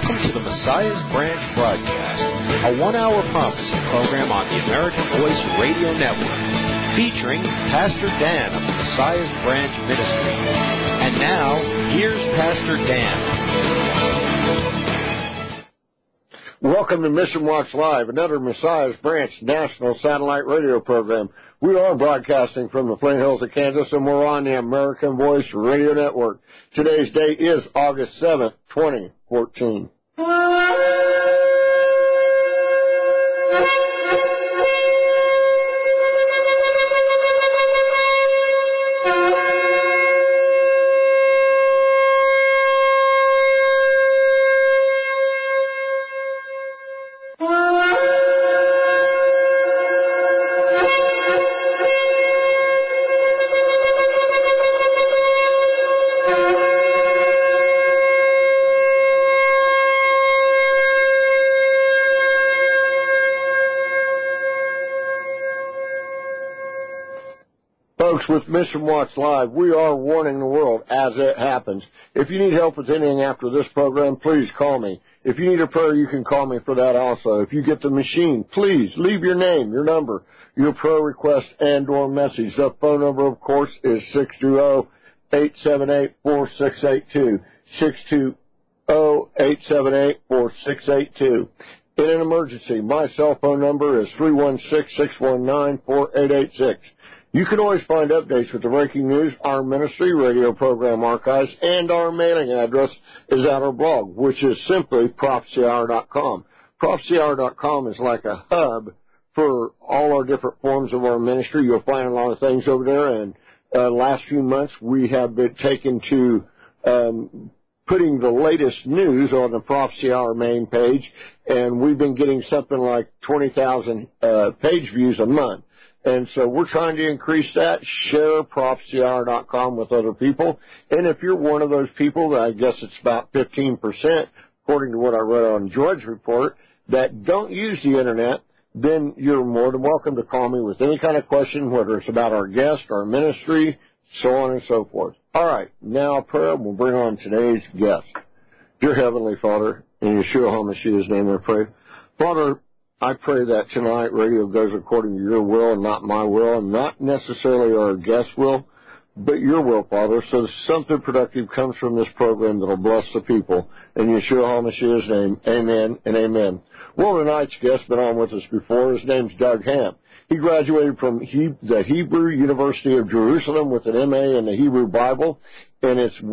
Welcome to the Messiah's Branch broadcast, a one-hour prophecy program on the American Voice Radio Network, featuring Pastor Dan of the Messiah's Branch Ministry. And now, here's Pastor Dan. Welcome to Mission Watch Live, another Messiah's Branch national satellite radio program. We are broadcasting from the Flint Hills of Kansas, and we're on the American Voice Radio Network. Today's date is August 7th, 2014. With Mission Watch Live, we are warning the world as it happens. If you need help with anything after this program, please call me. If you need a prayer, you can call me for that also. If you get the machine, please leave your name, your number, your prayer request, and or message. The phone number, of course, is 620-878-4682. 620-878-4682. In an emergency, my cell phone number is 316-619-4886. You can always find updates with the breaking news, our ministry, radio program archives, and our mailing address is at our blog, which is simply prophecyhour.com. Prophecyhour.com is like a hub for all our different forms of our ministry. You'll find a lot of things over there, and last few months we have been taken to putting the latest news on the Prophecy Hour main page, and we've been getting something like 20,000 page views a month. And so we're trying to increase that. Share prophecyhour.com with other people. And if you're one of those people, I guess it's about 15%, according to what I read on George's report, that don't use the Internet, then you're more than welcome to call me with any kind of question, whether it's about our guest, our ministry, so on and so forth. All right, now prayer. We'll bring on today's guest. Dear Heavenly Father, in Yeshua HaMashiach's name I pray. Father, I pray that tonight radio goes according to your will and not my will, and not necessarily our guest's will, but your will, Father, so something productive comes from this program that will bless the people. In Yeshua HaMashiach's name, amen and amen. Well, tonight's guest been on with us before. His name's Doug Hamp. He graduated from the Hebrew University of Jerusalem with an MA in the Hebrew Bible, and it's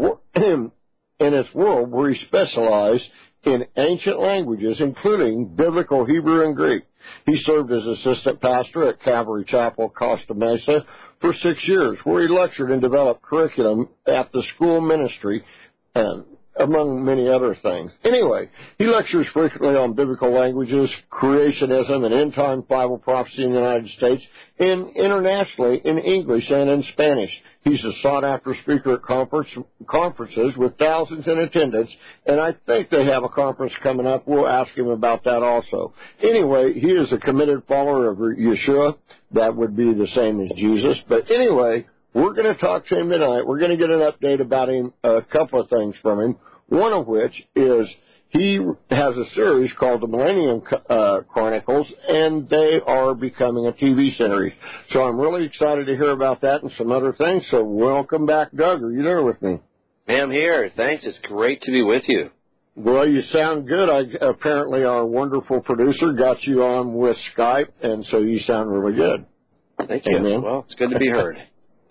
world where he specialized in ancient languages, including Biblical Hebrew and Greek. He served as assistant pastor at Calvary Chapel, Costa Mesa, for 6 years, where he lectured and developed curriculum at the school ministry, among many other things. Anyway, he lectures frequently on biblical languages, creationism, and end-time Bible prophecy in the United States, and internationally in English and in Spanish. He's a sought-after speaker at conferences with thousands in attendance, and I think they have a conference coming up. We'll ask him about that also. Anyway, he is a committed follower of Yeshua. That would be the same as Jesus. But anyway, we're going to talk to him tonight. We're going to get an update about him, a couple of things from him, one of which is he has a series called the Millennium Chronicles, and they are becoming a TV series. So I'm really excited to hear about that and some other things. So welcome back, Doug. Are you there with me? I'm here. Thanks. It's great to be with you. Well, you sound good. Apparently our wonderful producer got you on with Skype, and so you sound really good. Thank you. Amen. Well, it's good to be heard.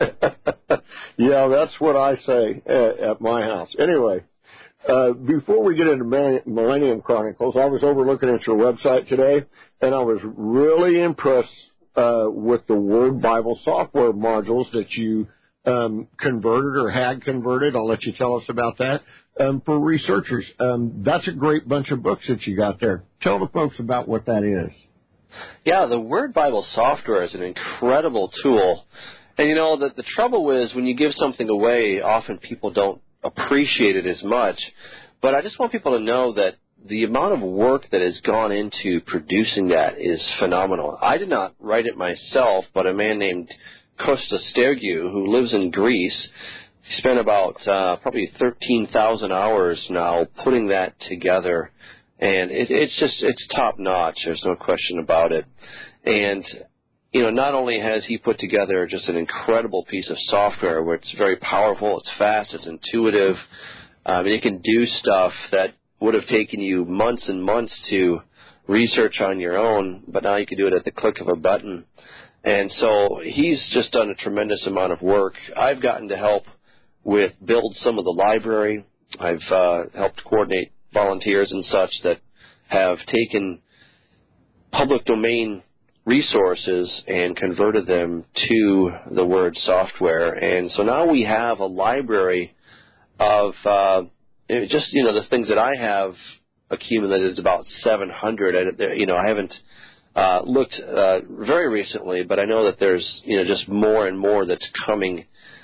Yeah, that's what I say at my house. Anyway, before we get into Millennium Chronicles, I was overlooking at your website today, and I was really impressed with the Word Bible software modules that you converted or had converted. I'll let you tell us about that. For researchers, that's a great bunch of books that you got there. Tell the folks about what that is. Yeah, the Word Bible software is an incredible tool. And, you know, the trouble is when you give something away, often people don't appreciate it as much. But I just want people to know that the amount of work that has gone into producing that is phenomenal. I did not write it myself, but a man named Kostas Stergiou, who lives in Greece, spent about probably 13,000 hours now putting that together, and it's top notch. There's no question about it. And not only has he put together just an incredible piece of software where it's very powerful, it's fast, it's intuitive, and it can do stuff that would have taken you months and months to research on your own, but now you can do it at the click of a button. And so he's just done a tremendous amount of work. I've gotten to help with build some of the library. I've helped coordinate volunteers and such that have taken public domain resources and converted them to the Word software. And so now we have a library of just, the things that I have accumulated is about 700. I haven't looked very recently, but I know that there's, just more and more that's coming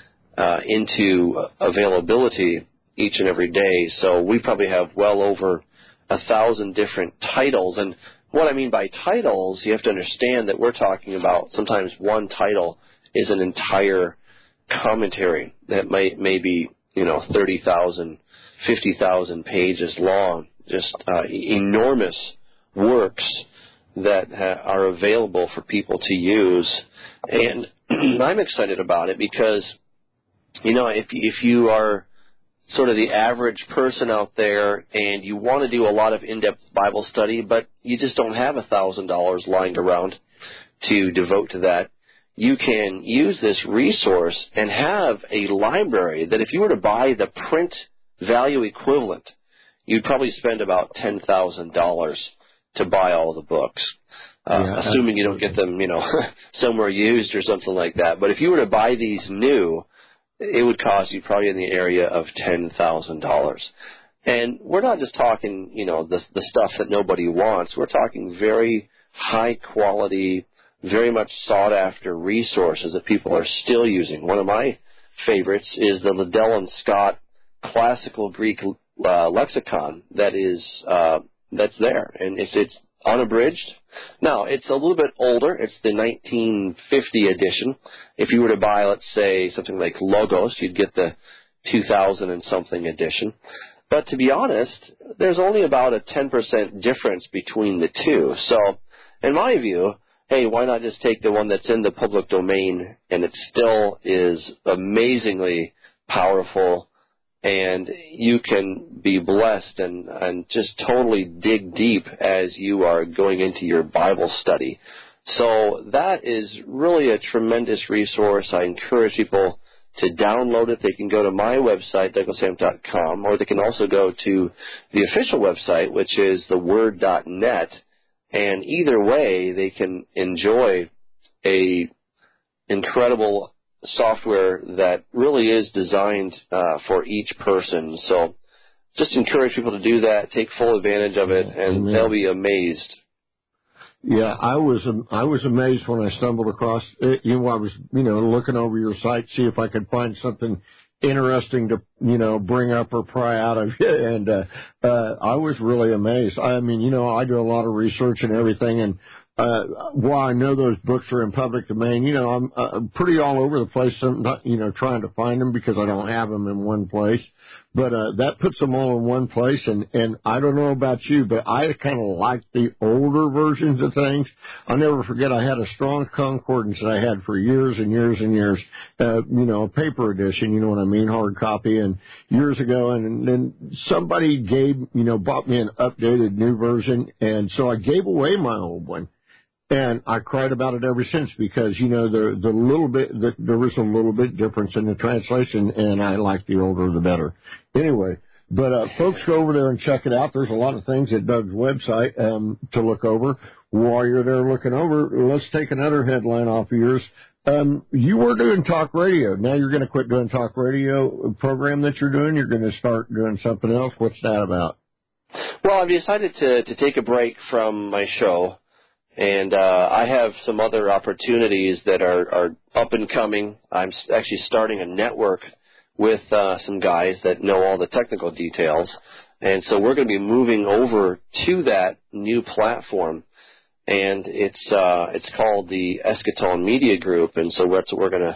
into availability each and every day. So we probably have well over 1,000 different titles. And what I mean by titles, you have to understand that we're talking about sometimes one title is an entire commentary that may be, 30,000, 50,000 pages long, just enormous works that are available for people to use. And I'm excited about it because, if you are sort of the average person out there and you want to do a lot of in-depth Bible study, but you just don't have $1,000 lying around to devote to that, you can use this resource and have a library that if you were to buy the print value equivalent, you'd probably spend about $10,000 to buy all the books, assuming you don't get them, somewhere used or something like that. But if you were to buy these new, it would cost you probably in the area of $10,000. And we're not just talking, the stuff that nobody wants. We're talking very high quality, very much sought after resources that people are still using. One of my favorites is the Liddell and Scott Classical Greek Lexicon that's there, and it's unabridged. Now, it's a little bit older. It's the 1950 edition. If you were to buy, let's say, something like Logos, you'd get the 2000 and something edition. But to be honest, there's only about a 10% difference between the two. So, in my view, hey, why not just take the one that's in the public domain, and it still is amazingly powerful, and you can be blessed and just totally dig deep as you are going into your Bible study. So that is really a tremendous resource. I encourage people to download it. They can go to my website, DouglasHamp.com, or they can also go to the official website, which is theword.net, and either way they can enjoy a incredible software that really is designed for each person. So just encourage people to do that, take full advantage of it, and they'll be amazed. Yeah, I was amazed when I stumbled across it. I was, looking over your site, see if I could find something interesting to, bring up or pry out of you. And, I was really amazed. I mean, I do a lot of research and everything, and while I know those books are in public domain, I'm pretty all over the place, trying to find them because I don't have them in one place. But that puts them all in one place, and I don't know about you, but I kind of like the older versions of things. I'll never forget I had a Strong's Concordance that I had for years and years and years, a paper edition, you know what I mean, hard copy, and years ago, and then somebody bought me an updated new version, and so I gave away my old one. And I cried about it ever since because, there was a little bit difference in the translation, and I like the older the better. Anyway, but folks, go over there and check it out. There's a lot of things at Doug's website to look over. While you're there looking over, let's take another headline off of yours. You were doing talk radio. Now you're going to quit doing talk radio program that you're doing. You're going to start doing something else. What's that about? Well, I've decided to take a break from my show. And I have some other opportunities that are up and coming. I'm actually starting a network with some guys that know all the technical details. And so we're going to be moving over to that new platform. And it's called the Eschaton Media Group. And so that's what we're going to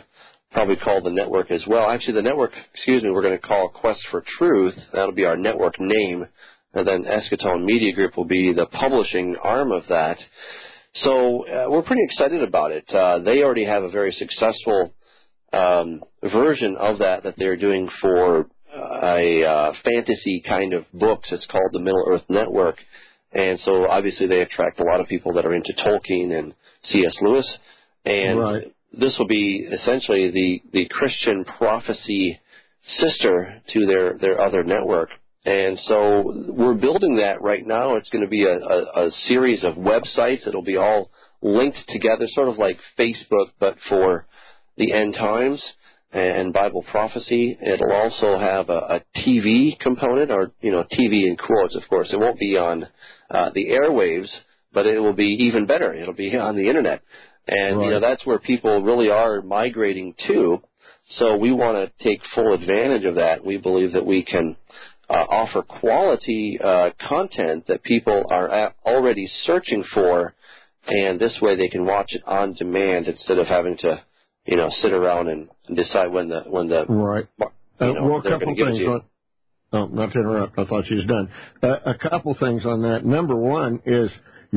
probably call the network as well. Actually, the network, we're going to call Quest for Truth. That'll be our network name. And then Eschatone Media Group will be the publishing arm of that. So we're pretty excited about it. They already have a very successful version of that they're doing for a fantasy kind of books. It's called the Middle Earth Network. And so obviously they attract a lot of people that are into Tolkien and C.S. Lewis. And this will be essentially the Christian prophecy sister to their other network. And so we're building that right now. It's going to be a series of websites. It'll be all linked together, sort of like Facebook, but for the end times and Bible prophecy. It'll also have a TV component, or, TV in quotes, of course. It won't be on the airwaves, but it will be even better. It'll be on the Internet. And, that's where people really are migrating to. So we want to take full advantage of that. We believe that we can offer quality content that people are already searching for, and this way they can watch it on demand instead of having to, sit around and decide when the well, a couple things. Not to interrupt. I thought she was done. A couple things on that. Number one is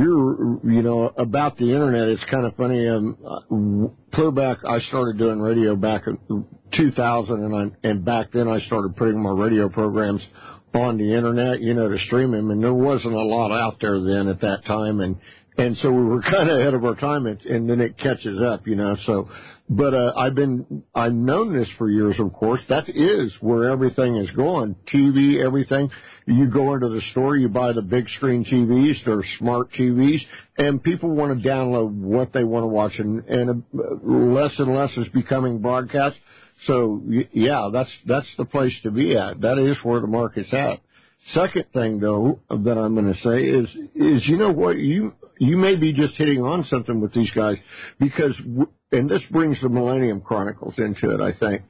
about the Internet. It's kind of funny. Clear back, I started doing radio back in 2000, and back then I started putting my radio programs on the Internet, to stream them, and there wasn't a lot out there then at that time, and so we were kind of ahead of our time, and then it catches up, So, but I've known this for years, of course. That is where everything is going. TV, everything. You go into the store, you buy the big screen TVs, they're smart TVs, and people want to download what they want to watch, and less and less is becoming broadcast. So, yeah, that's the place to be at. That is where the market's at. Second thing, though, that I'm going to say is what, you may be just hitting on something with these guys, because, and this brings the Millennium Chronicles into it, I think.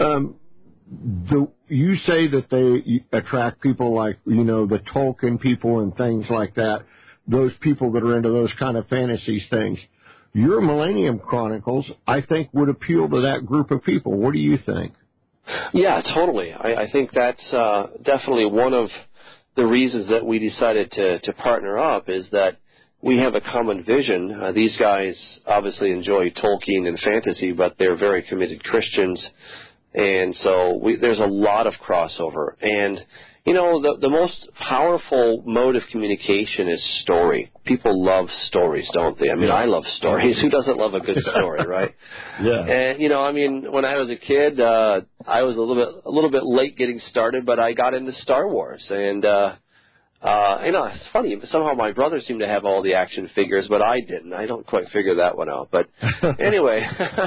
You say that they attract people like, the Tolkien people and things like that, those people that are into those kind of fantasies things. Your Millennium Chronicles, I think, would appeal to that group of people. What do you think? Yeah, totally. I think that's definitely one of the reasons that we decided to partner up, is that we have a common vision. These guys obviously enjoy Tolkien and fantasy, but they're very committed Christians. And so there's a lot of crossover. And, the most powerful mode of communication is story. People love stories, don't they? I mean, I love stories. Who doesn't love a good story, right? Yeah. And, when I was a kid, I was a little bit late getting started, but I got into Star Wars. And, it's funny. Somehow my brother seemed to have all the action figures, but I didn't. I don't quite figure that one out. But anyway,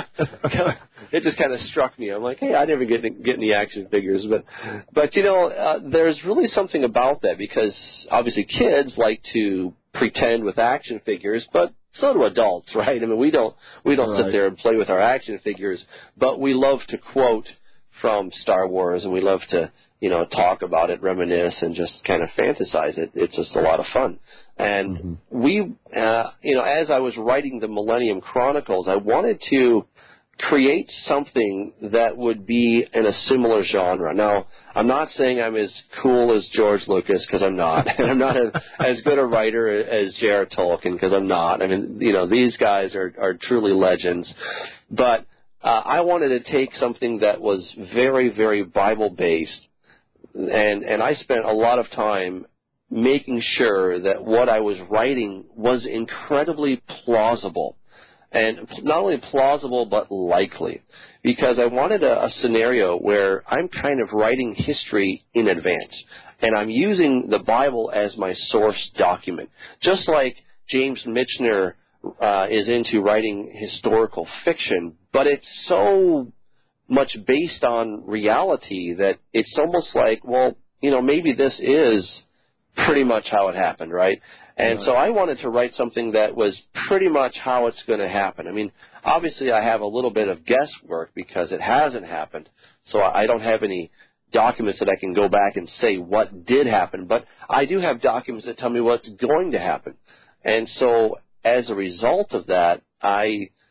it just kind of struck me. I'm like, hey, I never get any action figures. But there's really something about that, because obviously kids like to pretend with action figures, but so do adults, right? I mean, we don't sit there and play with our action figures, but we love to quote from Star Wars, and we love to talk about it, reminisce, and just kind of fantasize it. It's just a lot of fun. And we, as I was writing the Millennium Chronicles, I wanted to create something that would be in a similar genre. Now, I'm not saying I'm as cool as George Lucas, because I'm not. And I'm not as good a writer as J.R. Tolkien, because I'm not. I mean, these guys are truly legends. But I wanted to take something that was very, very Bible-based, and I spent a lot of time making sure that what I was writing was incredibly plausible. And not only plausible, but likely. Because I wanted a scenario where I'm kind of writing history in advance. And I'm using the Bible as my source document. Just like James Michener is into writing historical fiction, but it's so much based on reality that it's almost like, well, maybe this is pretty much how it happened, right? And so I wanted to write something that was pretty much how it's going to happen. I mean, obviously I have a little bit of guesswork because it hasn't happened, so I don't have any documents that I can go back and say what did happen, but I do have documents that tell me what's going to happen. And so as a result of that, I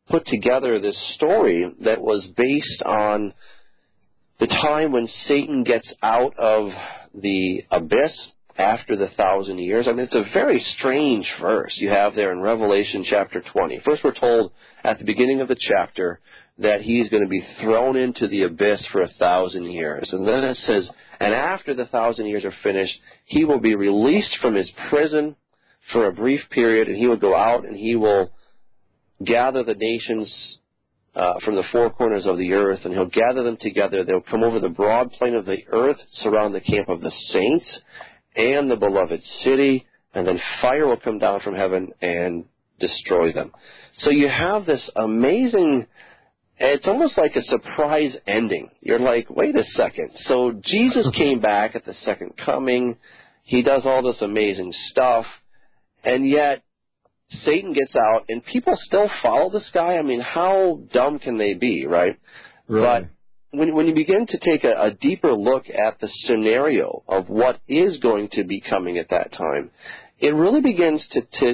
put together this story that was based on the time when Satan gets out of the abyss after the 1,000 years. I mean, it's a very strange verse you have there in Revelation chapter 20. First, we're told at the beginning of the chapter that he's going to be thrown into the abyss for 1,000 years. And then it says, and after the 1,000 years are finished, he will be released from his prison for a brief period, and he will go out and he will gather the nations from the four corners of the earth, and he'll gather them together. They'll come over the broad plain of the earth, surround the camp of the saints and the beloved city, and then fire will come down from heaven and destroy them. So you have this amazing, it's almost like a surprise ending. You're like, wait a second. So Jesus came back at the second coming. He does all this amazing stuff, and yet Satan gets out, and people still follow this guy. I mean, how dumb can they be, right? But when you begin to take a deeper look at the scenario of what is going to be coming at that time, it really begins to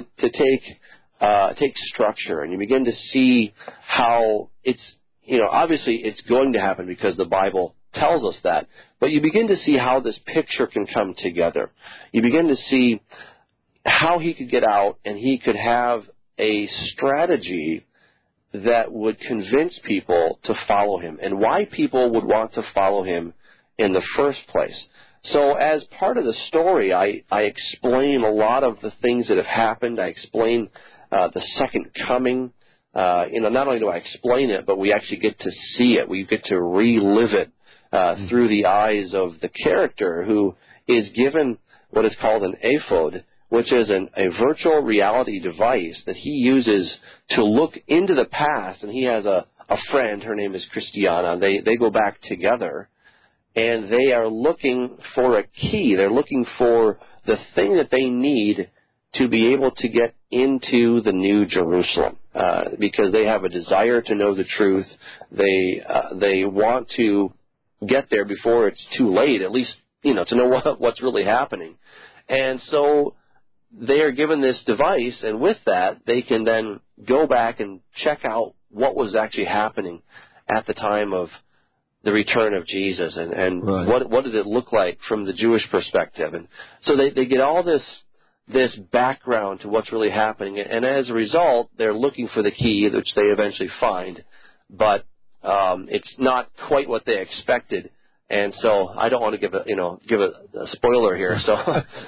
take structure, and you begin to see how it's, obviously it's going to happen because the Bible tells us that, but you begin to see how this picture can come together. You begin to see how he could get out, and he could have a strategy that would convince people to follow him, and why people would want to follow him in the first place. So as part of the story, I explain a lot of the things that have happened. I explain the second coming. Not only do I explain it, but we actually get to see it. We get to relive it through the eyes of the character who is given what is called an ephod, which is a virtual reality device that he uses to look into the past. And he has a friend, her name is Christiana. They go back together, and they are looking for a key. They're looking for the thing that they need to be able to get into the New Jerusalem, because they have a desire to know the truth. They want to get there before it's too late, at least, to know what's really happening. And so they are given this device, and with that, they can then go back and check out what was actually happening at the time of the return of Jesus, and what did it look like from the Jewish perspective. And so they get all this background to what's really happening, and as a result, they're looking for the key, which they eventually find, but it's not quite what they expected. And so I don't want to give a spoiler here. So,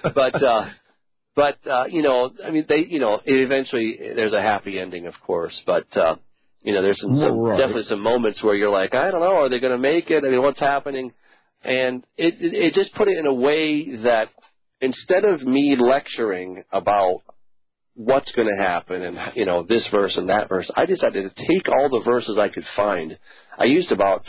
But eventually there's a happy ending, of course. But there's definitely some moments where you're like, I don't know, are they going to make it? I mean, what's happening? And it just put it in a way that instead of me lecturing about what's going to happen and this verse and that verse, I decided to take all the verses I could find. I used about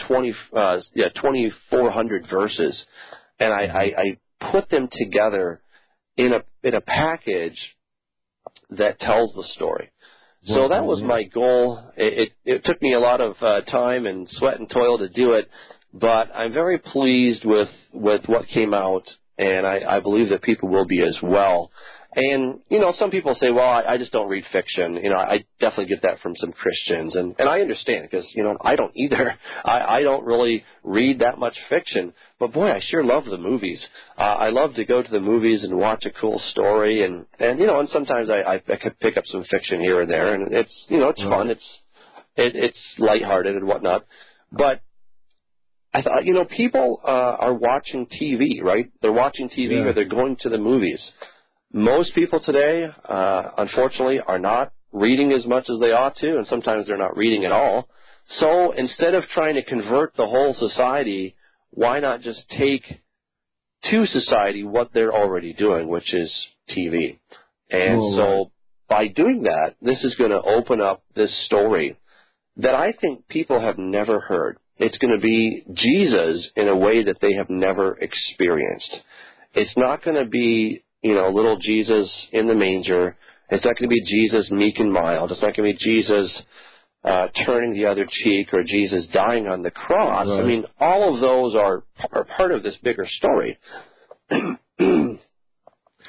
2,400 verses, and I put them together in a package that tells the story. So that was my goal. It took me a lot of time and sweat and toil to do it, but I'm very pleased with what came out, and I believe that people will be as well. And, some people say, well, I just don't read fiction. I definitely get that from some Christians. And I understand because, I don't either. I don't really read that much fiction. But, boy, I sure love the movies. I love to go to the movies and watch a cool story. And sometimes I could pick up some fiction here and there. And it's, it's fun. It's lighthearted and whatnot. But I thought, people are watching TV, right? They're watching TV or they're going to the movies. Most people today, unfortunately, are not reading as much as they ought to, and sometimes they're not reading at all. So instead of trying to convert the whole society, why not just take to society what they're already doing, which is TV? And so by doing that, this is going to open up this story that I think people have never heard. It's going to be Jesus in a way that they have never experienced. It's not going to be little Jesus in the manger. It's not going to be Jesus meek and mild. It's not going to be Jesus turning the other cheek or Jesus dying on the cross. Right. I mean, all of those are part of this bigger story.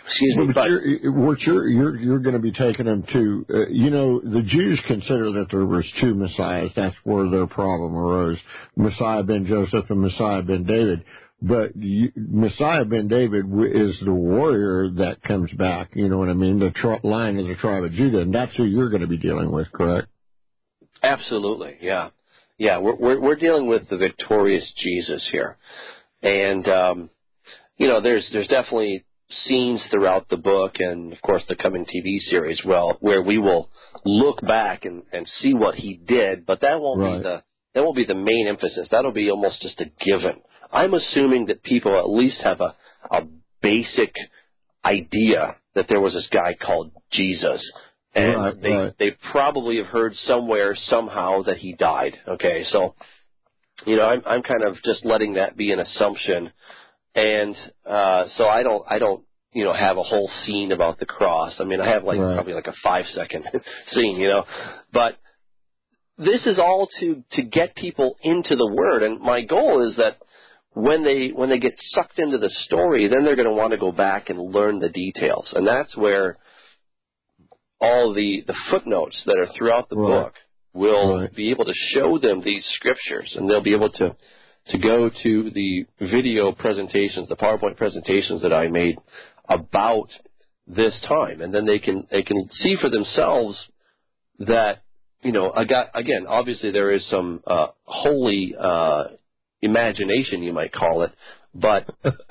Excuse me, but you're going to be taking them to, the Jews consider that there was two Messiahs. That's where their problem arose. Messiah ben Joseph and Messiah ben David. But Messiah ben David is the warrior that comes back, you know what I mean, the line of the tribe of Judah, and that's who you're going to be dealing with, correct? Absolutely, yeah. Yeah, we're dealing with the victorious Jesus here. And, there's definitely scenes throughout the book and, of course, the coming TV series, where we will look back and see what he did, but that won't be the main emphasis. That'll be almost just a given. I'm assuming that people at least have a basic idea that there was this guy called Jesus. And they probably have heard somewhere, somehow, that he died. Okay, so, I'm kind of just letting that be an assumption. And so I don't have a whole scene about the cross. I mean, I have probably like a 5-second scene, But this is all to get people into the Word. And my goal is that when they get sucked into the story, then they're going to want to go back and learn the details. And that's where all the footnotes that are throughout the book will be able to show them these scriptures, and they'll be able to go to the video presentations, the PowerPoint presentations that I made about this time, and then they can see for themselves that, again, obviously there is some holy imagination, you might call it, but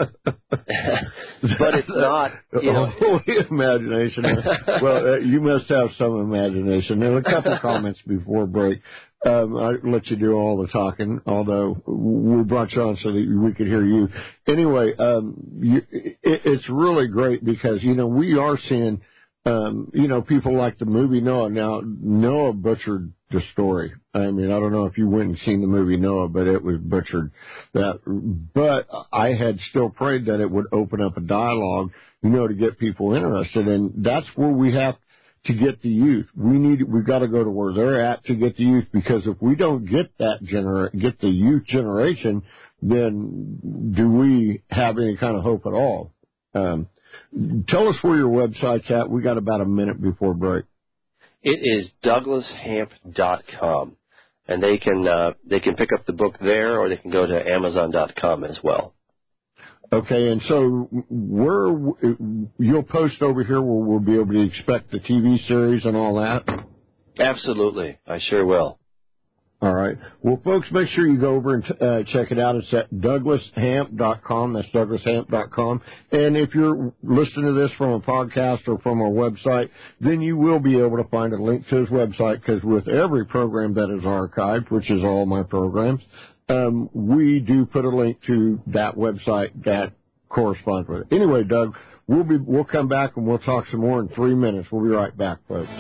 it's not, holy imagination. Well, you must have some imagination. There were a couple of comments before break. I let you do all the talking, although we brought you on so that we could hear you. Anyway, it's really great because, we are seeing, people like the movie Noah. Now, Noah butchered the story. I mean, I don't know if you went and seen the movie Noah, but it was butchered. But I had still prayed that it would open up a dialogue, to get people interested. And that's where we have to get the youth. We've got to go to where they're at to get the youth, because if we don't get get the youth generation, then do we have any kind of hope at all? Tell us where your website's at. We got about a minute before break. It is DouglasHamp.com, and they can pick up the book there, or they can go to Amazon.com as well. Okay, and so you'll post over here where we'll be able to expect the TV series and all that? Absolutely, I sure will. All right. Well, folks, make sure you go over and check it out. It's at DouglasHamp.com. That's DouglasHamp.com. And if you're listening to this from a podcast or from our website, then you will be able to find a link to his website, because with every program that is archived, which is all my programs, we do put a link to that website that corresponds with it. Anyway, Doug, we'll come back and we'll talk some more in 3 minutes. We'll be right back, folks.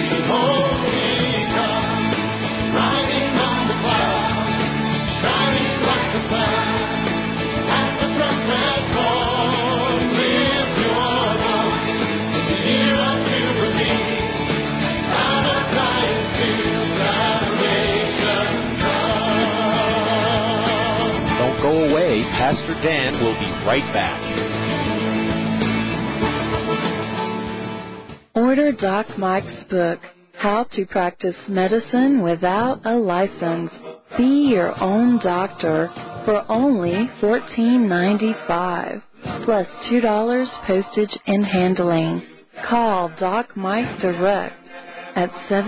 Go away. Pastor Dan will be right back. Order Doc Mike's book, How to Practice Medicine Without a License. Be your own doctor for only $14.95, plus $2 postage and handling. Call Doc Mike direct at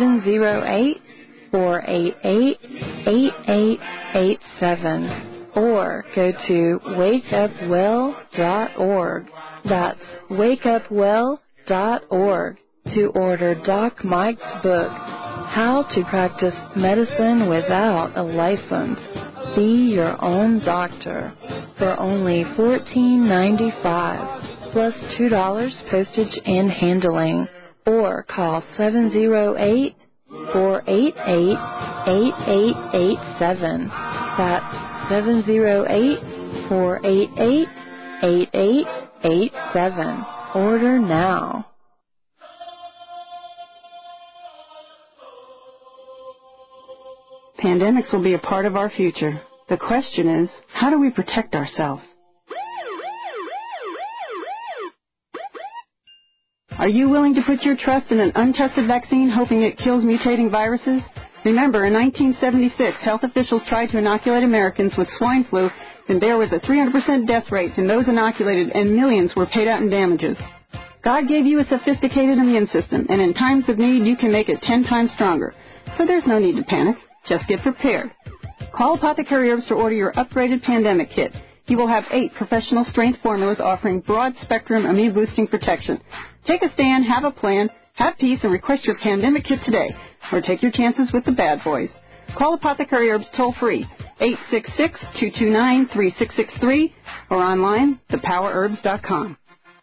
708-488-8887. Or go to wakeupwell.org. That's wakeupwell.org to order Doc Mike's book, How to Practice Medicine Without a License. Be your own doctor for only $14.95, plus $2 postage and handling. Or call 708-488-8887. That's 708-488-8887. Order now. Pandemics will be a part of our future. The question is, how do we protect ourselves? Are you willing to put your trust in an untested vaccine hoping it kills mutating viruses? Remember, in 1976, health officials tried to inoculate Americans with swine flu, and there was a 300% death rate in those inoculated, and millions were paid out in damages. God gave you a sophisticated immune system, and in times of need, you can make it 10 times stronger. So there's no need to panic. Just get prepared. Call Apothecary Herbs to order your upgraded pandemic kit. You will have 8 professional-strength formulas offering broad-spectrum immune-boosting protection. Take a stand, have a plan, have peace, and request your pandemic kit today. Or take your chances with the bad boys. Call Apothecary Herbs toll-free, 866-229-3663, or online, thepowerherbs.com.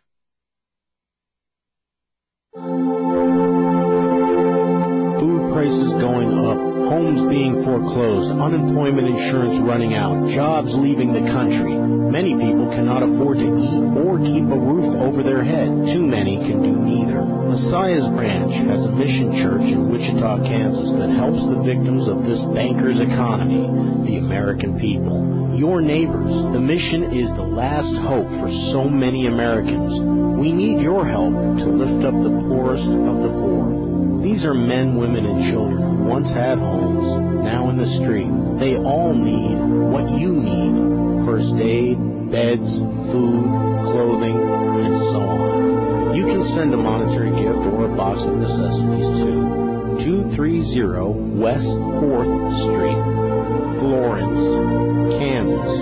Food prices going up, homes being foreclosed, unemployment insurance running out, jobs leaving the country. Many people cannot afford to eat or keep a roof over their head. Too many can do neither. Messiah's Branch has a mission church in Wichita, Kansas that helps the victims of this banker's economy, the American people. Your neighbors. The mission is the last hope for so many Americans. We need your help to lift up the poorest of the poor. These are men, women, and children who once had homes, now in the street. They all need what you need. First aid, beds, food, clothing, and so on. You can send a monetary gift or a box of necessities to 230 West 4th Street, Florence, Kansas,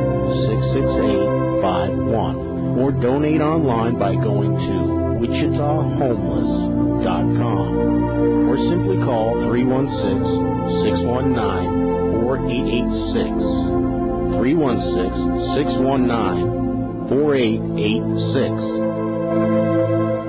66851. Or donate online by going to WichitaHomeless.com. Or simply call 316-619-4886. 316-619-4886.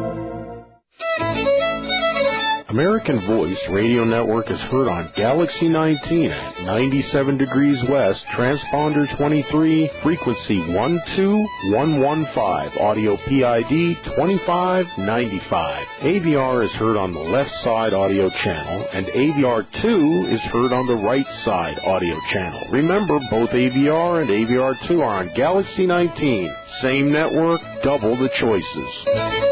American Voice Radio Network is heard on Galaxy 19 at 97 degrees west, transponder 23, frequency 12115, audio PID 2595. AVR is heard on the left side audio channel, and AVR 2 is heard on the right side audio channel. Remember, both AVR and AVR 2 are on Galaxy 19. Same network, double the choices.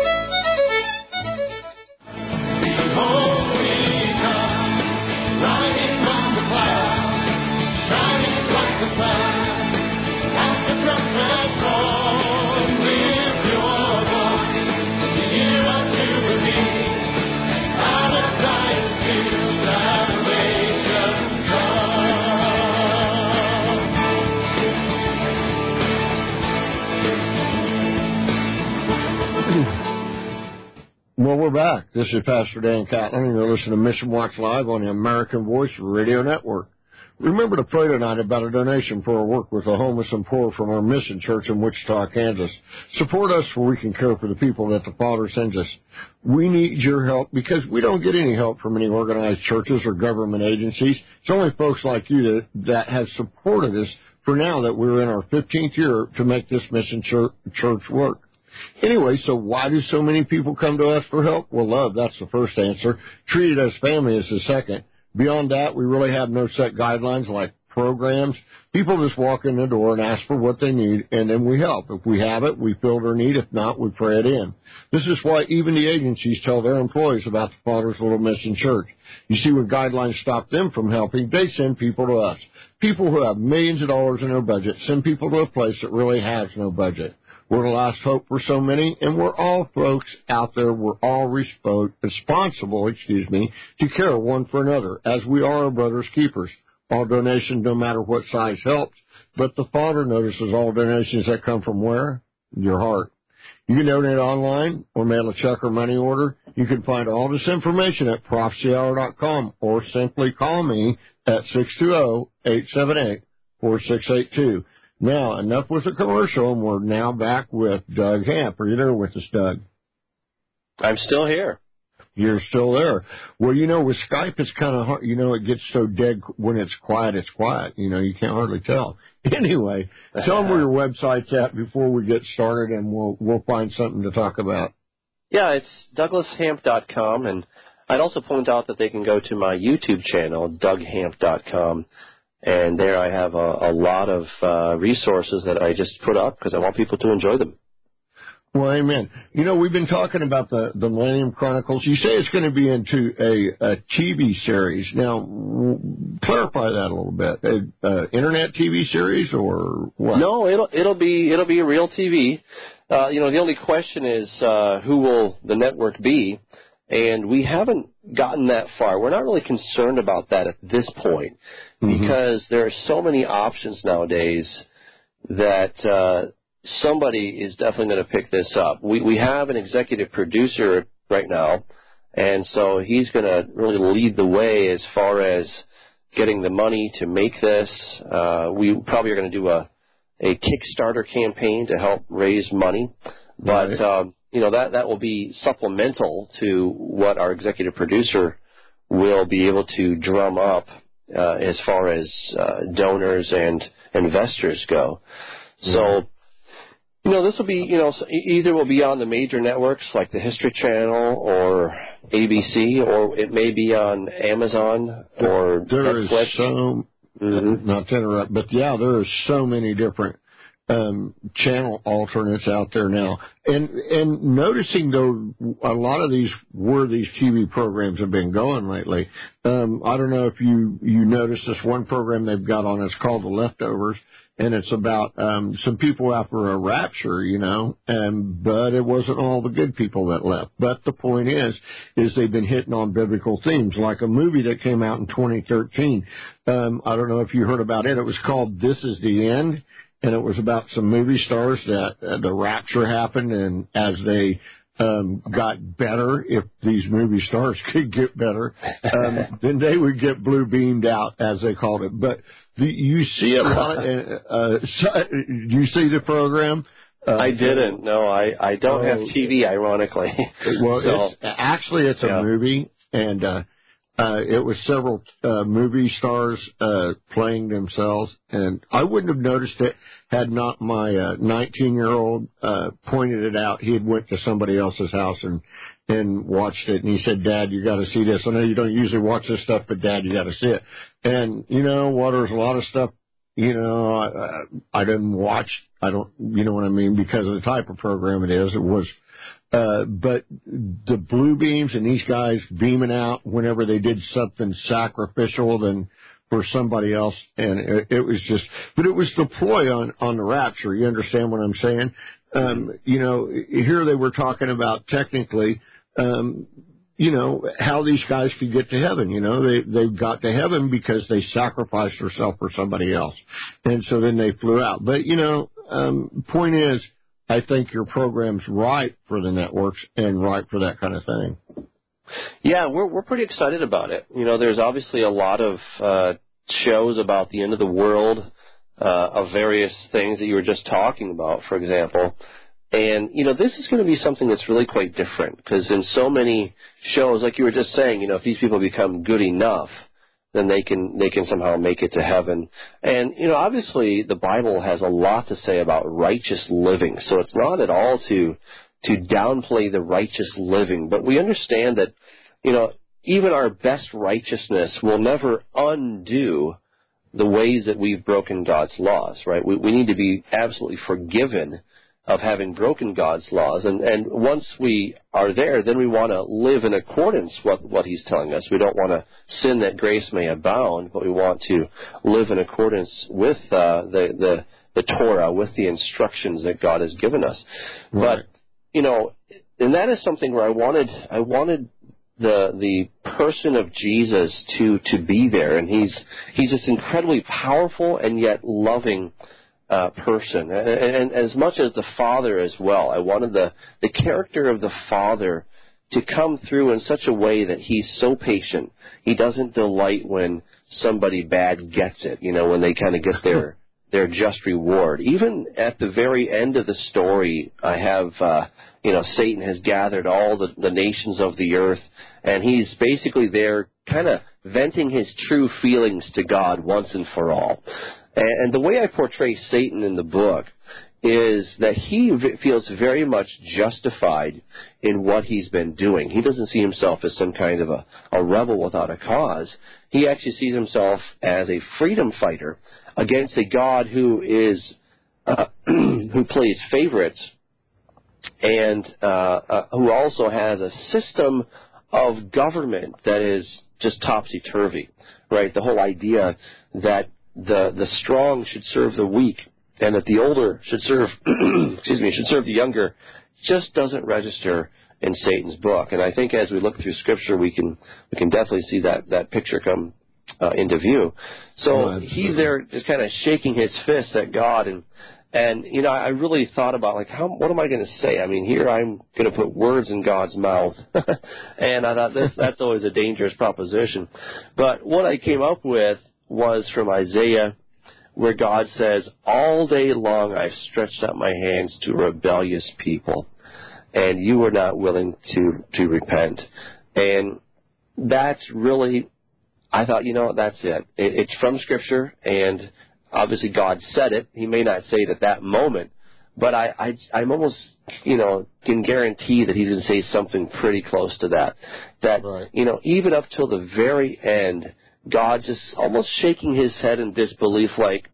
Well, we're back. This is Pastor Dan Catlin, and you're listening to Mission Watch Live on the American Voice Radio Network. Remember to pray tonight about a donation for our work with the homeless and poor from our mission church in Wichita, Kansas. Support us so we can care for the people that the Father sends us. We need your help because we don't get any help from any organized churches or government agencies. It's only folks like you that have supported us for now that we're in our 15th year to make this mission church work. Anyway, so why do so many people come to us for help? Well, love, that's the first answer. Treated as family is the second. Beyond that, we really have no set guidelines like programs. People just walk in the door and ask for what they need, and then we help. If we have it, we fill their need. If not, we pray it in. This is why even the agencies tell their employees about the Father's Little Mission Church. You see, when guidelines stop them from helping, they send people to us. People who have millions of dollars in their budget send people to a place that really has no budget. We're the last hope for so many, and we're all folks out there. We're all responsible, to care one for another, as we are our brother's keepers. All donations, no matter what size, helps, but the Father notices all donations that come from where? Your heart. You can donate online or mail a check or money order. You can find all this information at prophecyhour.com or simply call me at 620-878-4682. Now, enough with the commercial, and we're now back with Doug Hamp. Are you there with us, Doug? I'm still here. You're still there. Well, with Skype, it's kind of hard. It gets so dead when it's quiet, it's quiet. You can't hardly tell. Anyway, tell them where your website's at before we get started, and we'll find something to talk about. Yeah, it's DouglasHamp.com, and I'd also point out that they can go to my YouTube channel, DougHamp.com. And there I have a lot of resources that I just put up because I want people to enjoy them. Well, amen. You know, we've been talking about the Millennium Chronicles. You say it's going to be into a TV series. Now, clarify that a little bit. Internet TV series or what? No, it'll be a real TV. The only question is who will the network be, and we haven't gotten that far. We're not really concerned about that at this point because there are so many options nowadays that somebody is definitely going to pick this up. We have an executive producer right now, and so he's going to really lead the way as far as getting the money to make this. We probably are going to do a Kickstarter campaign to help raise money, but that will be supplemental to what our executive producer will be able to drum up as far as donors and investors go. So, this will be, either will be on the major networks like the History Channel or ABC, or it may be on Amazon or Netflix. Not to interrupt, but there are so many different channel alternates out there now. And noticing, though, a lot of where these TV programs have been going lately. I don't know if you noticed this one program they've got on. It's called The Leftovers, and it's about some people after a rapture, but it wasn't all the good people that left. But the point is they've been hitting on biblical themes, like a movie that came out in 2013. I don't know if you heard about it. It was called This Is the End. And it was about some movie stars that the rapture happened, and as they got better, if these movie stars could get better, then they would get blue beamed out, as they called it. But you see a lot. Do you see the program? I didn't. No, I don't have TV, ironically. Well, it's a movie, and it was several movie stars playing themselves, and I wouldn't have noticed it had not my 19-year-old pointed it out. He had went to somebody else's house and watched it, and he said, "Dad, you got to see this. I know you don't usually watch this stuff, but Dad, you got to see it." And there's a lot of stuff I didn't watch. I don't, what I mean, because of the type of program it is. It was. But the blue beams and these guys beaming out whenever they did something sacrificial than for somebody else, and it was just, but it was the ploy on the rapture. You understand what I'm saying? Here they were talking about technically, how these guys could get to heaven. They got to heaven because they sacrificed themselves for somebody else, and so then they flew out. But point is, I think your program's right for the networks and right for that kind of thing. Yeah, we're pretty excited about it. There's obviously a lot of shows about the end of the world, of various things that you were just talking about, for example. And, this is going to be something that's really quite different, because in so many shows, like you were just saying, if these people become good enough, then they can somehow make it to heaven. And, obviously the Bible has a lot to say about righteous living, so it's not at all to downplay the righteous living, but we understand that, even our best righteousness will never undo the ways that we've broken God's laws, right? We need to be absolutely forgiven of having broken God's laws. And once we are there, then we want to live in accordance with what He's telling us. We don't want to sin that grace may abound, but we want to live in accordance with the Torah, with the instructions that God has given us. Right. But, and that is something where I wanted the person of Jesus to be there. And he's this incredibly powerful and yet loving person, and as much as the Father as well. I wanted the character of the Father to come through in such a way that He's so patient. He doesn't delight when somebody bad gets it, when they kind of get their just reward. Even at the very end of the story, I have, Satan has gathered all the nations of the earth, and he's basically there kind of venting his true feelings to God once and for all. And the way I portray Satan in the book is that he feels very much justified in what he's been doing. He doesn't see himself as some kind of a rebel without a cause. He actually sees himself as a freedom fighter against a God who is who plays favorites and who also has a system of government that is just topsy-turvy, right? The whole idea that the strong should serve the weak and that the older should serve, should serve the younger, just doesn't register in Satan's book. And I think as we look through Scripture, we can definitely see that picture come into view. So he's there just kind of shaking his fist at God, and you know, I really thought about, like, what am I going to say? I mean, here I'm going to put words in God's mouth, and I thought that's always a dangerous proposition. But what I came up with was from Isaiah, where God says, "All day long I've stretched out my hands to a rebellious people, and you were not willing to repent." And that's really, I thought, you know, that's it. It's from Scripture, and obviously God said it. He may not say it at that moment, but I'm almost, you know, can guarantee that he's going to say something pretty close to that. That, right. You know, even up till the very end, God's just almost shaking his head in disbelief, like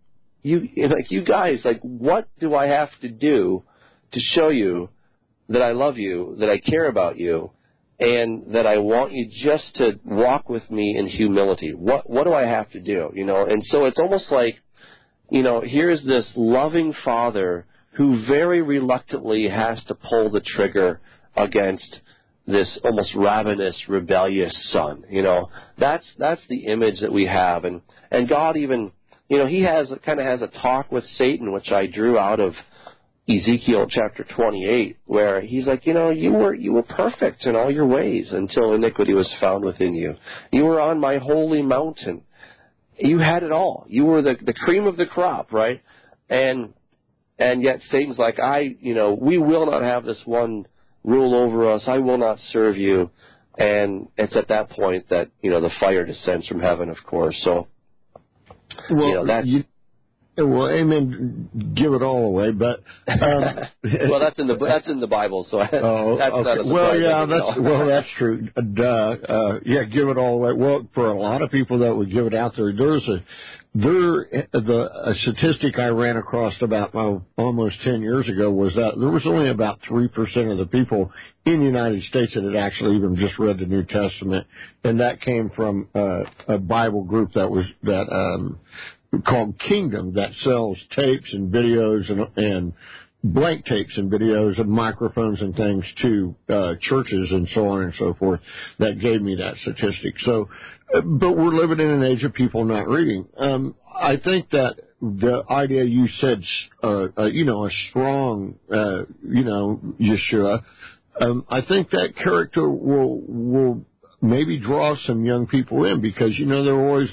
you guys, like, what do I have to do to show you that I love you, that I care about you, and that I want you just to walk with me in humility? What do I have to do? You know, and so it's almost like, you know, here's this loving father who very reluctantly has to pull the trigger against this almost ravenous, rebellious son. You know, that's the image that we have, and God even, you know, he kind of has a talk with Satan, which I drew out of Ezekiel chapter 28, where he's like, you know, you were perfect in all your ways until iniquity was found within you. You were on my holy mountain. You had it all. You were the cream of the crop, right? And yet Satan's like, we will not have this one rule over us. I will not serve you. And it's at that point that, you know, the fire descends from heaven, of course. So, well, you know, that's... Well, amen. Give it all away, but well, that's in the Bible, so that's not a surprise. That's true. Give it all away. Well, for a lot of people that would give it out there, a statistic I ran across about almost 10 years ago was that there was only about 3% of the people in the United States that had actually even just read the New Testament, and that came from a Bible group called Kingdom, that sells tapes and videos and blank tapes and videos and microphones and things to churches and so on and so forth. That gave me that statistic. So, but we're living in an age of people not reading. I think that the idea you said, a strong, Yeshua, I think that character will maybe draw some young people in, because, you know, they always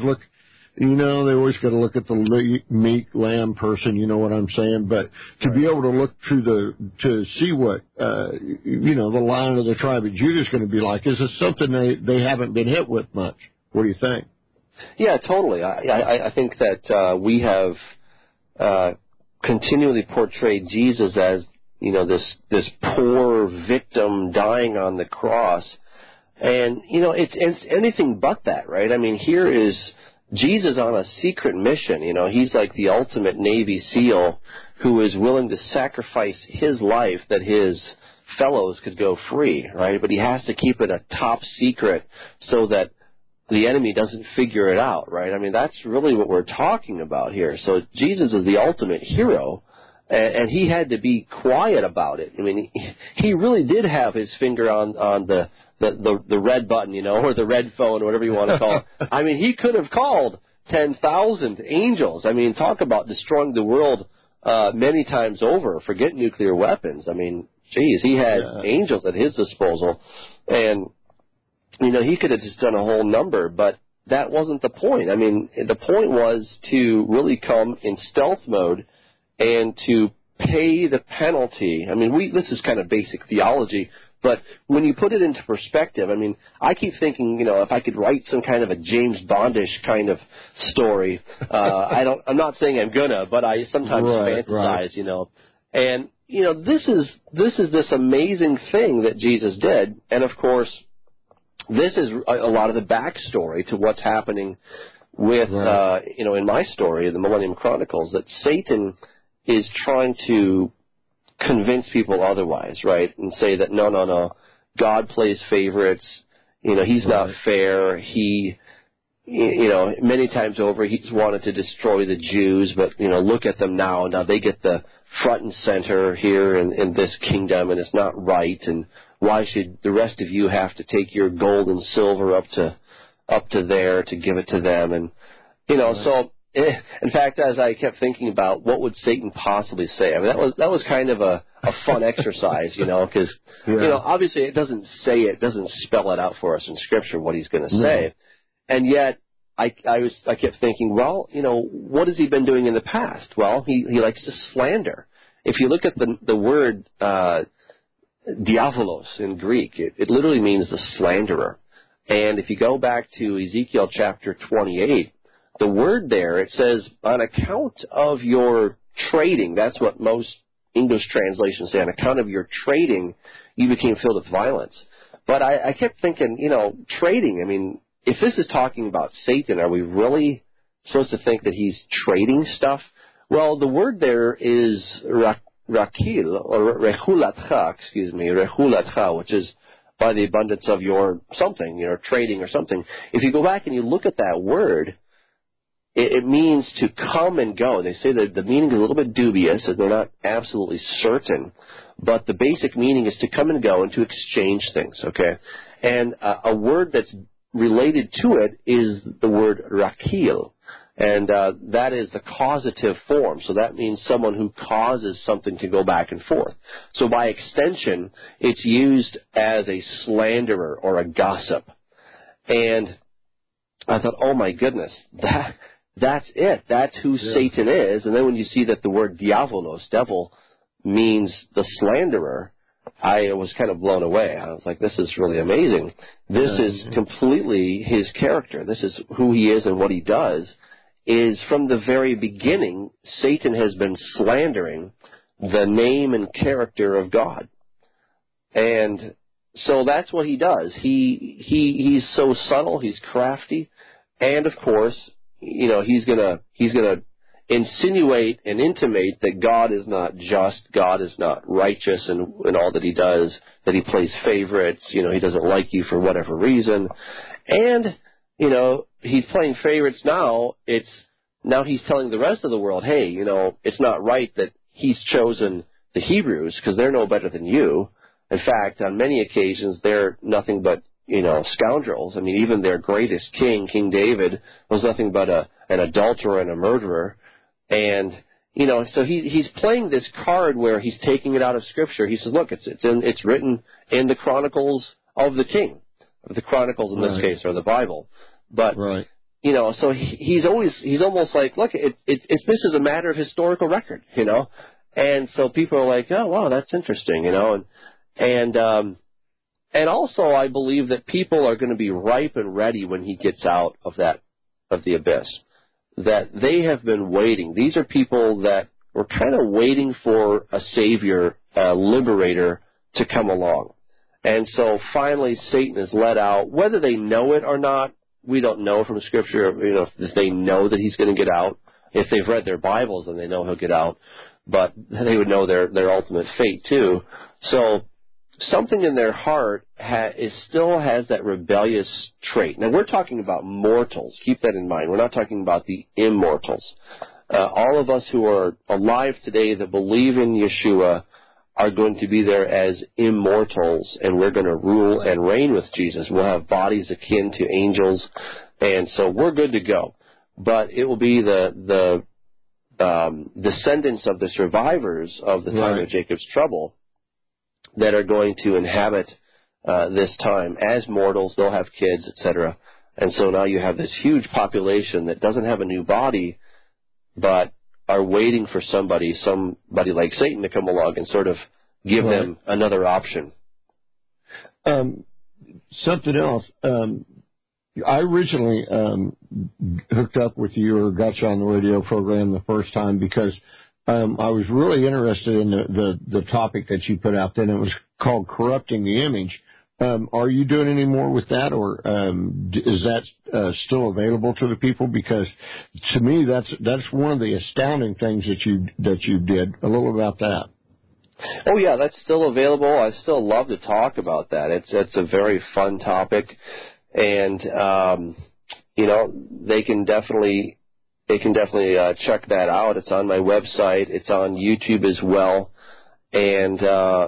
got to look at the meek lamb person, you know what I'm saying? But to be able to look to see what, the Lion of the tribe of Judah is going to be like, is it something they haven't been hit with much? What do you think? Yeah, totally. I think that we have continually portrayed Jesus as, you know, this poor victim dying on the cross. And, you know, it's anything but that, right? I mean, here is Jesus on a secret mission. You know, he's like the ultimate Navy SEAL who is willing to sacrifice his life that his fellows could go free, right? But he has to keep it a top secret so that the enemy doesn't figure it out, right? I mean, that's really what we're talking about here. So Jesus is the ultimate hero, and he had to be quiet about it. I mean, he really did have his finger on the red button, you know, or the red phone, or whatever you want to call it. I mean, he could have called 10,000 angels. I mean, talk about destroying the world many times over. Forget nuclear weapons. I mean, geez, he had angels at his disposal. And, you know, he could have just done a whole number, but that wasn't the point. I mean, the point was to really come in stealth mode and to pay the penalty. I mean, this is kind of basic theology. But when you put it into perspective, I mean, I keep thinking, you know, if I could write some kind of a James Bondish kind of story, I'm not saying I'm gonna, but I sometimes fantasize, you know. And, you know, this is this amazing thing that Jesus did. And of course, this is a lot of the backstory to what's happening with, in my story, the Millennium Chronicles, that Satan is trying to convince people otherwise, right? And say that, no, God plays favorites. He's not fair. He, many times over he's wanted to destroy the Jews, but, look at them now. Now they get the front and center here in this kingdom, and it's not right. And why should the rest of you have to take your gold and silver up to there to give it to them? And, so in fact, as I kept thinking about what would Satan possibly say, I mean, that was kind of a fun exercise, because, obviously it doesn't spell it out for us in Scripture what he's going to say. And yet I kept thinking, well, what has he been doing in the past? Well, he likes to slander. If you look at the word diabolos in Greek, it literally means the slanderer. And if you go back to Ezekiel chapter 28, the word there, it says, on account of your trading, that's what most English translations say, on account of your trading, you became filled with violence. But I kept thinking, trading, I mean, if this is talking about Satan, are we really supposed to think that he's trading stuff? Well, the word there is rakil, or rehulatcha, rehulatcha, which is by the abundance of your something, trading or something. If you go back and you look at that word, it means to come and go. They say that the meaning is a little bit dubious, and they're not absolutely certain, but the basic meaning is to come and go and to exchange things, okay? And a word that's related to it is the word rakil, and that is the causative form. So that means someone who causes something to go back and forth. So by extension, it's used as a slanderer or a gossip. And I thought, oh my goodness, that's it. That's who Satan is. And then when you see that the word diabolos, devil, means the slanderer, I was kind of blown away. I was like, this is really amazing. This is completely his character. This is who he is and what he does. Is from the very beginning, Satan has been slandering the name and character of God. And so that's what he does. He's so subtle, he's crafty, and of course, he's gonna insinuate and intimate that God is not just, God is not righteous in all that he does, that he plays favorites, he doesn't like you for whatever reason. And, he's playing favorites now. Now he's telling the rest of the world, hey, it's not right that he's chosen the Hebrews because they're no better than you. In fact, on many occasions, they're nothing but, scoundrels. I mean, even their greatest king, King David, was nothing but an adulterer and a murderer. And, so he's playing this card where he's taking it out of Scripture. He says, look, it's written in the Chronicles of the King. The Chronicles in this case are the Bible. But, so he's almost like, look, this is a matter of historical record, And so people are like, oh, wow, that's interesting, And also, I believe that people are going to be ripe and ready when he gets out of the abyss. That they have been waiting. These are people that were kind of waiting for a savior, a liberator, to come along. And so finally, Satan is let out. Whether they know it or not, we don't know from Scripture. If they know that he's going to get out. If they've read their Bibles, then they know he'll get out. But they would know their ultimate fate too. So something in their heart still has that rebellious trait. Now, we're talking about mortals. Keep that in mind. We're not talking about the immortals. All of us who are alive today that believe in Yeshua are going to be there as immortals, and we're going to rule and reign with Jesus. We'll have bodies akin to angels, and so we're good to go. But it will be the descendants of the survivors of the time of Jacob's trouble that are going to inhabit this time as mortals. They'll have kids, etc. And so now you have this huge population that doesn't have a new body, but are waiting for somebody like Satan to come along and sort of give them another option. Something else. I originally hooked up with you or got you on the radio program the first time because I was really interested in the topic that you put out then. It was called Corrupting the Image. Are you doing any more with that, or is that still available to the people? Because to me, that's one of the astounding things that you did. A little about that. Oh, yeah, that's still available. I still love to talk about that. It's a very fun topic, and they can definitely check that out. It's on my website. It's on YouTube as well, and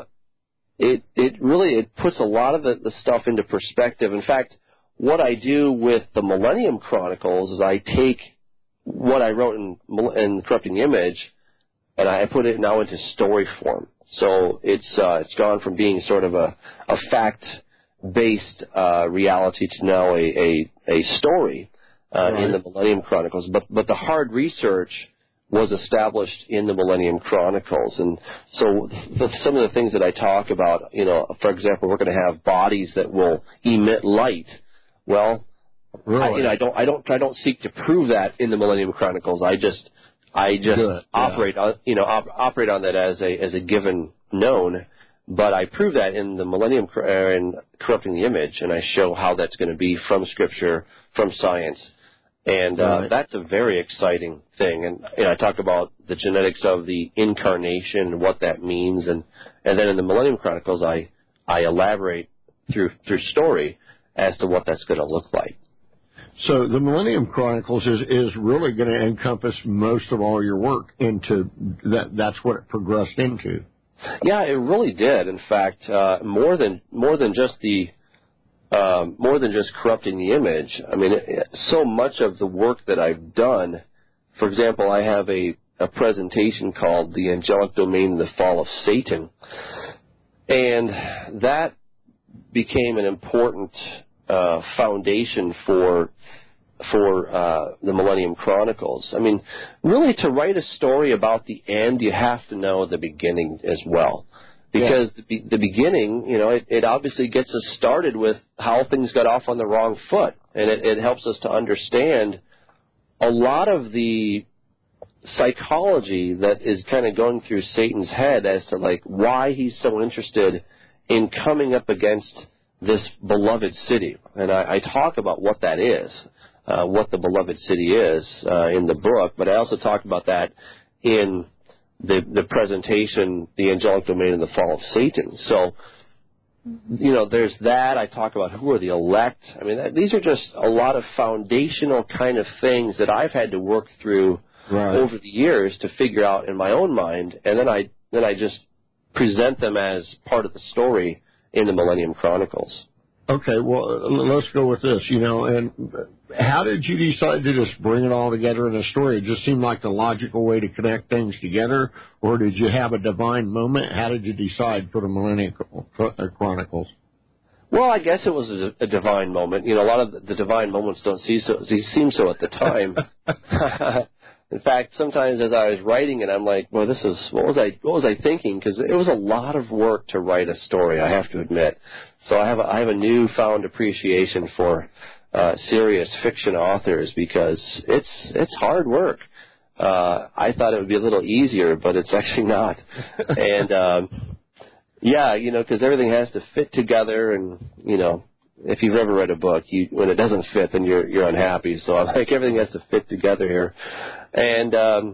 it puts a lot of the stuff into perspective. In fact, what I do with the Millennium Chronicles is I take what I wrote in Corrupting the Image, and I put it now into story form. So it's gone from being sort of a fact-based reality to now a story in the Millennium Chronicles. But the hard research was established in the Millennium Chronicles. And so some of the things that I talk about, for example, we're going to have bodies that will emit light. Well, really? I don't seek to prove that in the Millennium Chronicles. I just operate on that as a given known. But I prove that in the Millennium in Corrupting the Image, and I show how that's going to be from Scripture, from science. And that's a very exciting thing. And I talk about the genetics of the incarnation, what that means, and then in the Millennium Chronicles, I elaborate through story as to what that's going to look like. So the Millennium Chronicles is really going to encompass most of all your work into that. That's what it progressed into. Yeah, it really did. In fact, more than just Corrupting the Image. I mean, so much of the work that I've done. For example, I have a presentation called "The Angelic Domain and the Fall of Satan," and that became an important foundation for the Millennium Chronicles. I mean, really, to write a story about the end, you have to know the beginning as well. Because the beginning, it obviously gets us started with how things got off on the wrong foot. And it helps us to understand a lot of the psychology that is kind of going through Satan's head as to, like, why he's so interested in coming up against this beloved city. And I talk about what that is, what the beloved city is in the book, but I also talk about that in the presentation, The Angelic Domain and the Fall of Satan. So, there's that. I talk about who are the elect. I mean, these are just a lot of foundational kind of things that I've had to work through over the years to figure out in my own mind, and then I just present them as part of the story in the Millennium Chronicles. Okay, well, let's go with this, and how did you decide to just bring it all together in a story? It just seemed like the logical way to connect things together, or did you have a divine moment? How did you decide for the Millennium Chronicles? Well, I guess it was a divine moment. A lot of the divine moments don't seem so at the time. In fact, sometimes as I was writing it, I'm like, well, what was I thinking? Because it was a lot of work to write a story, I have to admit. So I have a newfound appreciation for serious fiction authors because it's hard work. I thought it would be a little easier, but it's actually not. And because everything has to fit together, and if you've ever read a book, when it doesn't fit, then you're unhappy. So I'm like, everything has to fit together here. And,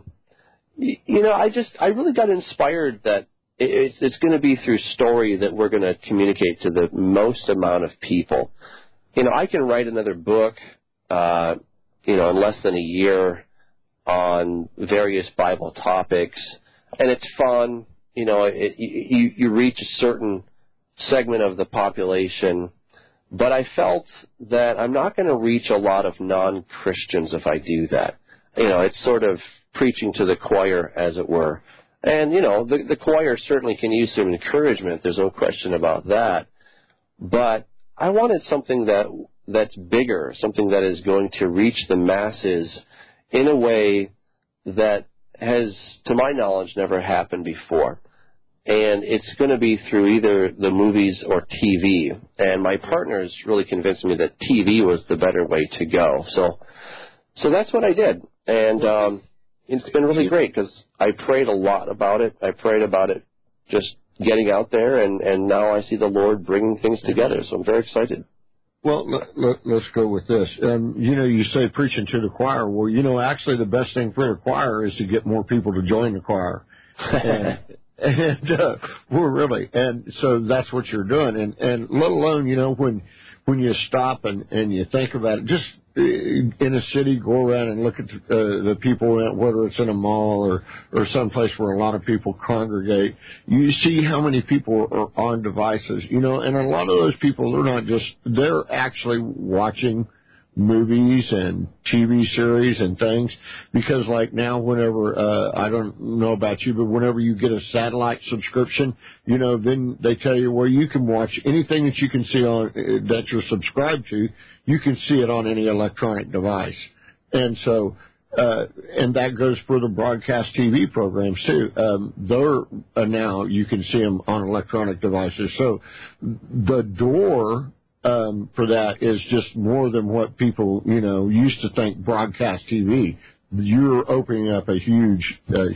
I really got inspired that it's going to be through story that we're going to communicate to the most amount of people. I can write another book, in less than a year on various Bible topics, and it's fun. You reach a certain segment of the population. But I felt that I'm not going to reach a lot of non-Christians if I do that. It's sort of preaching to the choir, as it were. And, the choir certainly can use some encouragement. There's no question about that. But I wanted something that's bigger, something that is going to reach the masses in a way that has, to my knowledge, never happened before. And it's going to be through either the movies or TV. And my partners really convinced me that TV was the better way to go. So that's what I did. And it's been really great because I prayed a lot about it. I prayed about it just getting out there, and now I see the Lord bringing things together. So I'm very excited. Well, let's go with this. You say preaching to the choir. Well, actually the best thing for the choir is to get more people to join the choir. And we're really, and so that's what you're doing. And let alone, you know, when you stop and you think about it, just in a city, go around and look at the people, whether it's in a mall or someplace where a lot of people congregate, you see how many people are on devices, you know, and a lot of those people, they're actually watching movies and TV series and things, because like now whenever, I don't know about you, but whenever you get a satellite subscription, you know, then they tell you, well, you can watch anything that you can see on, that you're subscribed to, you can see it on any electronic device. And so, and that goes for the broadcast TV programs too. They're, now you can see them on electronic devices. So the door, for that is just more than what people, you know, used to think broadcast TV. You're opening up a huge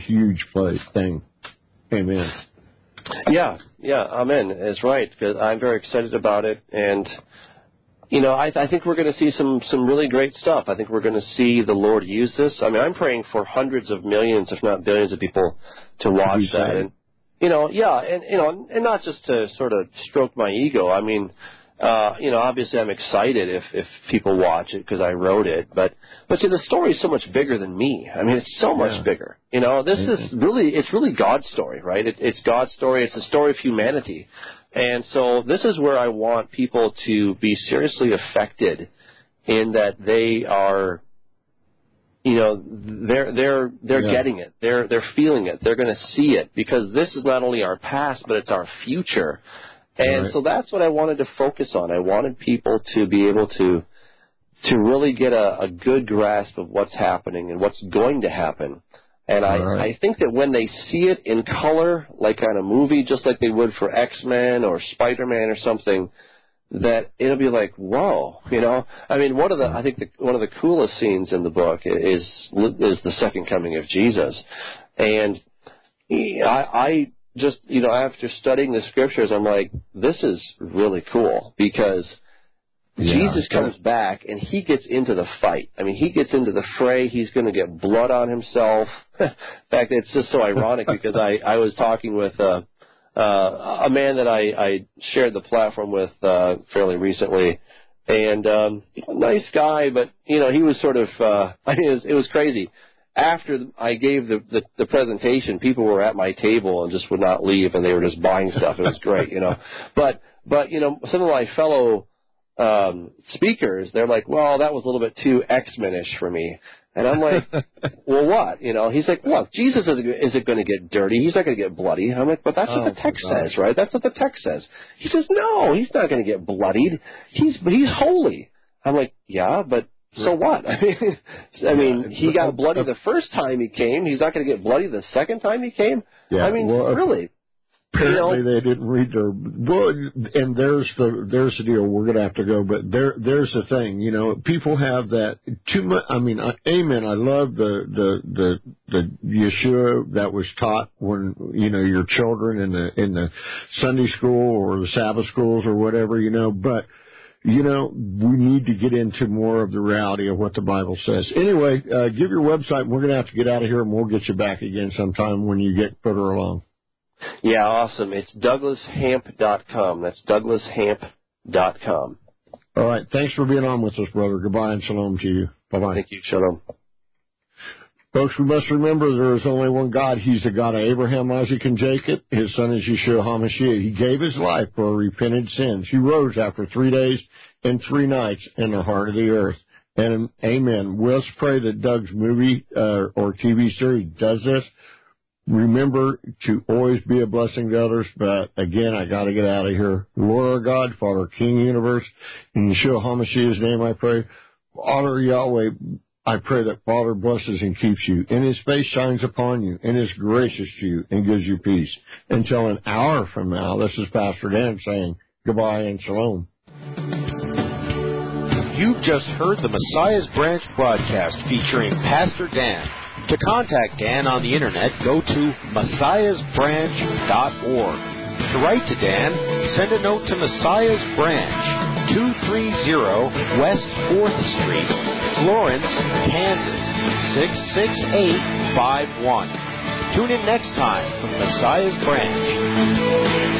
thing. Amen. Yeah, amen. Is right, because I'm very excited about it, and you know, I think we're going to see some really great stuff. I think we're going to see the Lord use this. I mean, I'm praying for hundreds of millions, if not billions, of people to watch that, and you know, and not just to sort of stroke my ego. I mean, you know, obviously I'm excited if people watch it because I wrote it, but see, the story is so much bigger than me. I mean, it's so much bigger. You know, it's really God's story, right? It's God's story. It's the story of humanity. And so this is where I want people to be seriously affected, in that they are, you know, they're getting it. They're feeling it. They're going to see it, because this is not only our past, but it's our future. And so that's what I wanted to focus on. I wanted people to be able to really get a good grasp of what's happening and what's going to happen. And I think that when they see it in color, like on a movie, just like they would for X-Men or Spider-Man or something, that it'll be like, whoa, you know. I mean, one of the coolest scenes in the book is the second coming of Jesus. And I just, you know, after studying the scriptures, I'm like, this is really cool, because Jesus comes back and he gets into the fight. I mean, he gets into the fray. He's going to get blood on himself. In fact, it's just so ironic, because I was talking with a man that I shared the platform with fairly recently, and nice guy, but, you know, he was sort of, it was crazy. After I gave the presentation, people were at my table and just would not leave, and they were just buying stuff. It was great, you know. But you know, some of my fellow speakers, they're like, well, that was a little bit too X-Men-ish for me. And I'm like, well, what? You know, he's like, look, Jesus isn't going to get dirty. He's not going to get bloody. I'm like, but that's what the text says, right? That's what the text says. He says, no, he's not going to get bloodied. He's holy. I'm like, yeah, but so what? I mean, he got bloody the first time he came. He's not going to get bloody the second time he came. Yeah, I mean, really. Apparently, they didn't read their book, and there's the deal. We're going to have to go, but there's the thing. You know, people have that too much. I mean, amen. I love the Yeshua that was taught when, you know, your children in the Sunday school or the Sabbath schools or whatever. You know, but you know, we need to get into more of the reality of what the Bible says. Anyway, give your website. We're going to have to get out of here, and we'll get you back again sometime when you get further along. Yeah, awesome. It's DouglasHamp.com. That's DouglasHamp.com. All right. Thanks for being on with us, brother. Goodbye and shalom to you. Bye-bye. Thank you. Shalom. Folks, we must remember there is only one God. He's the God of Abraham, Isaac, and Jacob. His son is Yeshua HaMashiach. He gave his life for repented sins. He rose after 3 days and 3 nights in the heart of the earth. And amen. Let's pray that Doug's movie or TV series does this. Remember to always be a blessing to others. But again, I got to get out of here. Lord our God, Father, King of the universe, in Yeshua HaMashiach's name I pray. Father Yahweh, I pray that Father blesses and keeps you, and His face shines upon you, and is gracious to you, and gives you peace. Until an hour from now, this is Pastor Dan saying goodbye and shalom. You've just heard the Messiah's Branch broadcast featuring Pastor Dan. To contact Dan on the Internet, go to messiahsbranch.org. To write to Dan, send a note to Messiah's Branch, 230 West 4th Street, Florence, Kansas, 66851. Tune in next time for Messiah's Branch.